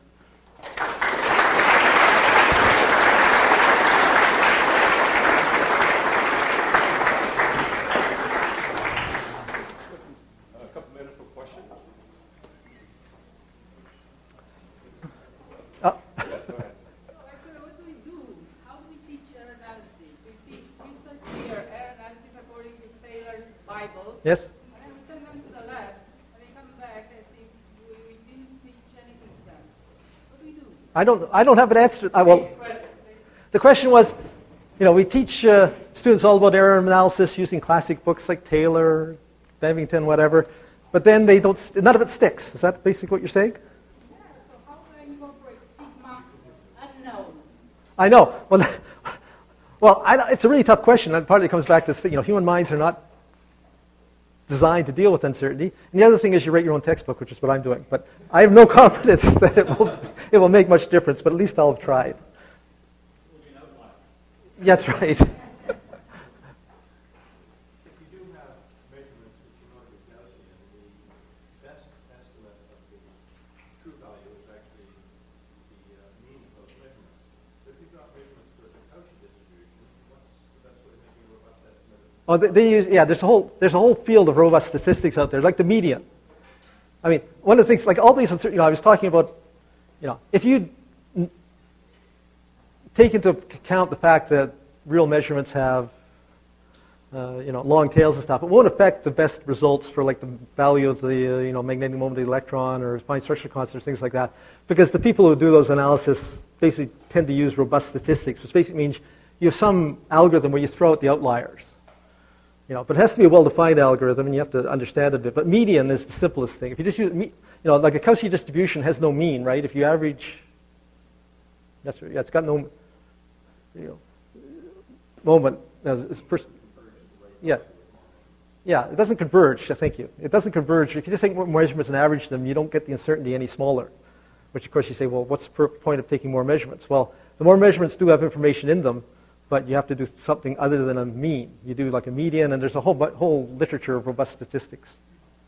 Yes?
And then we send them to the lab, and they come back and say, we didn't teach anything to them. What do we do?
I don't have an answer. The question was, we teach students all about error analysis using classic books like Taylor, Bevington, whatever, but then none of it sticks. Is that basically what you're saying?
Yeah, so how do I incorporate sigma unknown?
I know. Well, it's a really tough question, and partly it comes back to human minds are not designed to deal with uncertainty. And the other thing is you write your own textbook, which is what I'm doing. But I have no confidence that it will make much difference, but at least I'll have tried. Yeah, that's right.
If you do have measurements which you know are Gaussian, the best estimate of the true value is actually the mean of those measurements. But if you've got measurements with a Cauchy distribution, what's the best way of making a robust estimate?
Oh, there's a whole field of robust statistics out there, like the median. I mean, one of the things, like all these, I was talking about, if you take into account the fact that real measurements have, long tails and stuff, it won't affect the best results for like the value of the, magnetic moment of the electron or fine structure constant, things like that, because the people who do those analysis basically tend to use robust statistics, which basically means you have some algorithm where you throw out the outliers. But it has to be a well-defined algorithm, and you have to understand it a bit. But median is the simplest thing. If you just use, like a Cauchy distribution has no mean, right? If you average, that's right. Yeah, it's got no, moment. Yeah, it doesn't converge. Thank you. It doesn't converge. If you just take more measurements and average them, you don't get the uncertainty any smaller. Which, of course, you say, well, what's the point of taking more measurements? Well, the more measurements do have information in them, but you have to do something other than a mean. You do like a median, and there's a whole literature of robust statistics.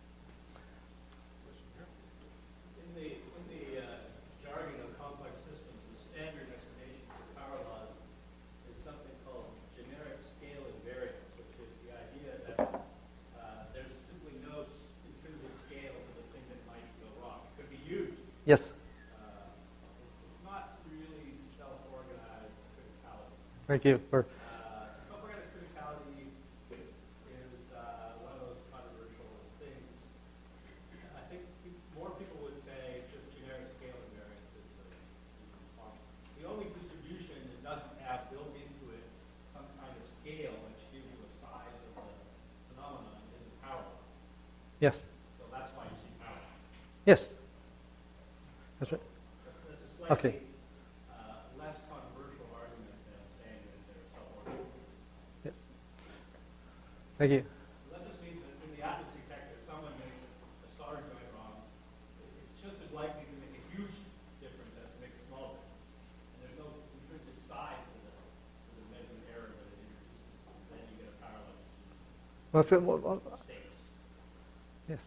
In the jargon of complex systems, the standard explanation for power laws is something called generic scale invariance, which is the idea that there's simply no intrinsic scale to the thing that might go wrong. It could be huge.
Yes.
It's not really self-organized criticality.
Thank you.
Self-organized criticality is one of those controversial things. I think more people would say just generic scale invariance is the response. The only distribution that doesn't have built into it some kind of scale which gives you a size of the phenomenon is the power law.
Yes.
So that's why you see power.
Yes. That's right.
That's a slightly
Okay.
less controversial argument than saying that they're self-organized.
Yes. Thank you.
That just means that in the Atlas detector, if someone makes a solder joint wrong, it's just as likely to make a huge difference as to make a small difference. And there's no intrinsic size to the measured error that it introduces. And then you get a power law states.
Yes.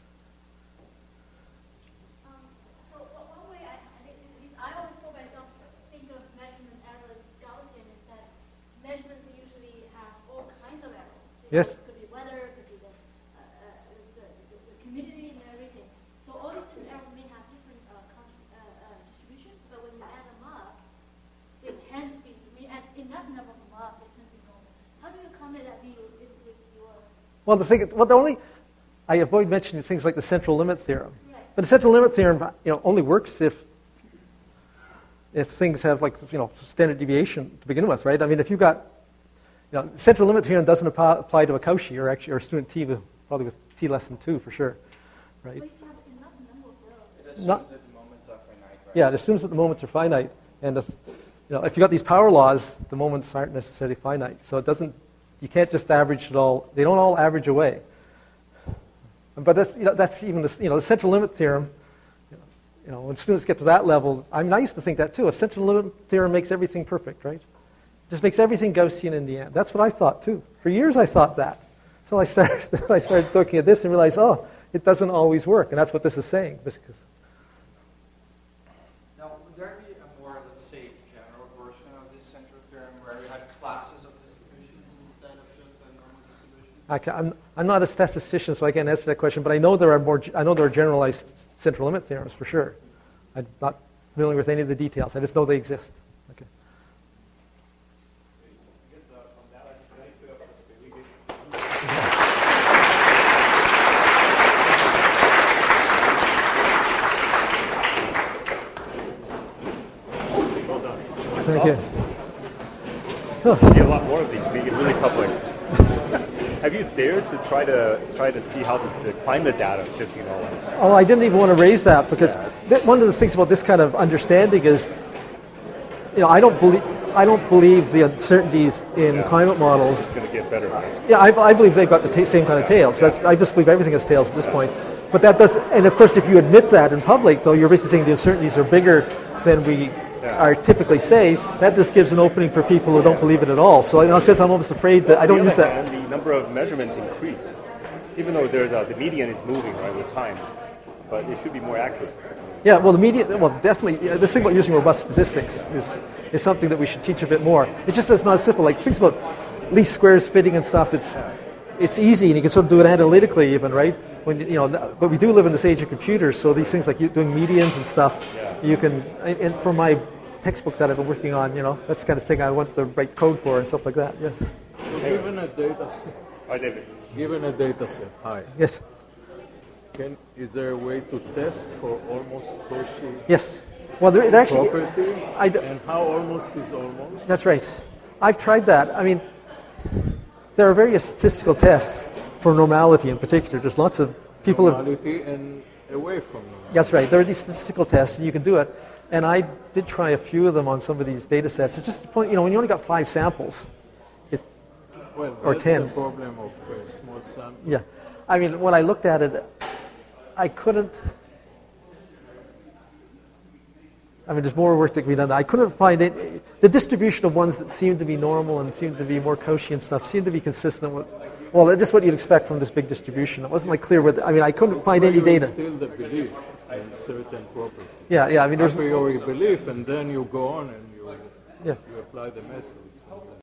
So one way I think is I always told myself think of measurement error as Gaussian is that measurements usually have all kinds of errors.
Yes.
It could be weather, it could be the humidity and everything. So all these different errors may have different distributions, but when you add them up, they tend to be, when you add enough number of them up, they tend to be normal. How do you accommodate that with your
Well, the only, I avoid mentioning things like the central limit theorem.
Right.
But the central limit theorem, only works if things have standard deviation to begin with, right? I mean, if you've got, central limit theorem doesn't apply to a Cauchy or a student T probably with T less than 2 for sure, right?
But if you have enough number of those.
It assumes that the moments are finite, right?
Yeah, it assumes that the moments are finite, and if you've got these power laws, the moments aren't necessarily finite. So you can't just average it all. They don't all average away. But that's even the central limit theorem. When students get to that level, I used to think that too. A central limit theorem makes everything perfect, right? Just makes everything Gaussian in the end. That's what I thought too. For years I thought that. So I started looking at this and realized, it doesn't always work, and that's what this is saying.
Now, would there be a more, let's say, general version of this central theorem where we had classes of distributions instead of just a normal distribution?
I'm not a statistician, so I can't answer that question. But I know there are generalized central limit theorems for sure. I'm not familiar with any of the details. I just know they exist. Okay. Thank you.
You get a lot more of these, make it really public. Have you dared to try to see how the climate data fits in all this?
Oh, I didn't even want to raise that because one of the things about this kind of understanding is, I don't believe the uncertainties in climate models.
It's going to get better.
Yeah, I believe they've got the same kind of tails. I just believe everything has tails at this point. But that does, and of course, if you admit that in public, though, you're basically saying the uncertainties are bigger than we are typically say. That just gives an opening for people who don't believe it at all. So in a sense, I'm almost afraid that I don't use that.
And the number of measurements increase, even though the median is moving right with time, but it should be more accurate.
Yeah, well, definitely. This thing about using robust statistics is something that we should teach a bit more. It's just it's not simple. Like things about least squares fitting and stuff. It's easy, and you can sort of do it analytically, even, right? But we do live in this age of computers, so these things like doing medians and stuff, you can. And for my textbook that I've been working on, that's the kind of thing I want to write code for and stuff like that. Yes.
So given a data set.
Hi, David.
Given a data set. Hi.
Yes.
Is there a way to test for almost Cauchy
Yes. Well, there actually.
property? And how almost is almost?
That's right. I've tried that. I mean, there are various statistical tests for normality in particular. There's lots of people
normality and away from normality.
That's right. There are these statistical tests, and you can do it. And I did try a few of them on some of these data sets. It's just the point, when you only got 5 samples, or 10.
That's a problem of small sample.
Yeah. I mean, when I looked at it, I couldn't. There's more work that can be done. I couldn't find it. The distribution of ones that seemed to be normal and seemed to be more Cauchy and stuff seemed to be consistent with, just what you'd expect from this big distribution. It wasn't clear with. I couldn't find any data.
Still the belief in certain properties.
Yeah. There's
a priori belief, and then you go on and you apply the method.